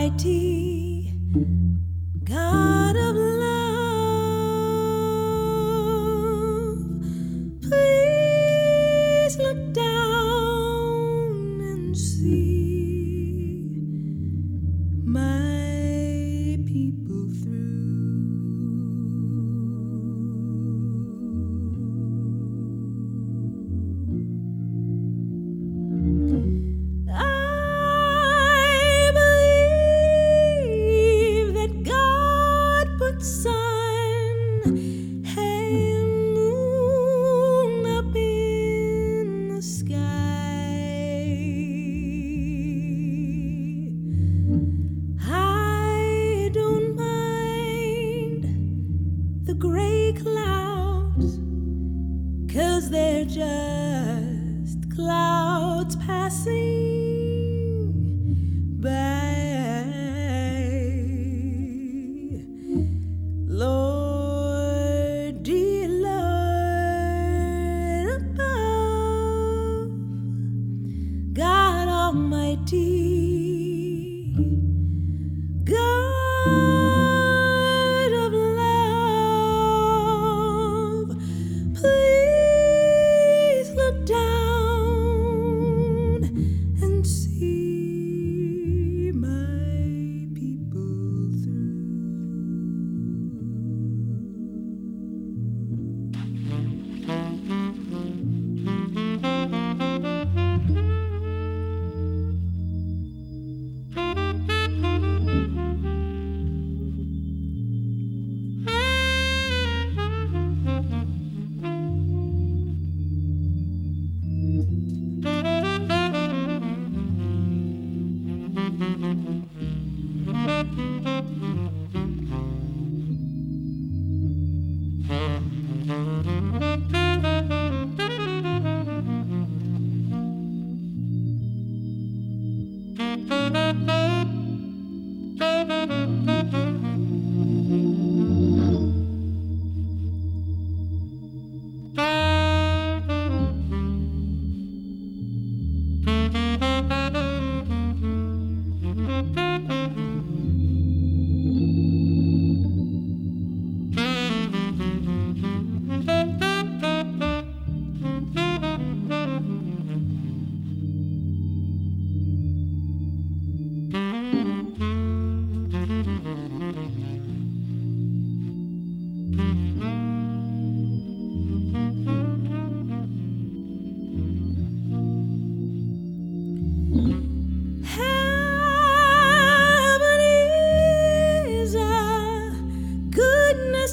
Almighty, God of love, please look down and see my people through. I believe that God put sun and moon up in the sky. I don't mind the gray clouds, 'cause they're just clouds passing by. Lord, dear Lord above, God Almighty, God of love, please look down and see my people through. Heaven is a goodness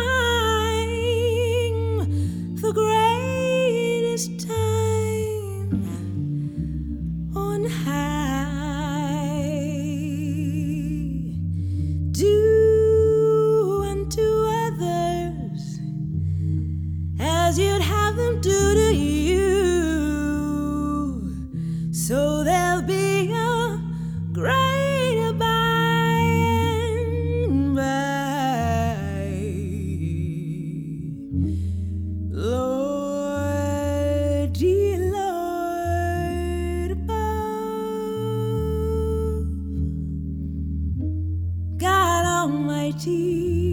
time, the greatest time on high. Do unto others as you'd have them do to you, so there'll be a greater by and by. Lord, dear Lord above, God Almighty,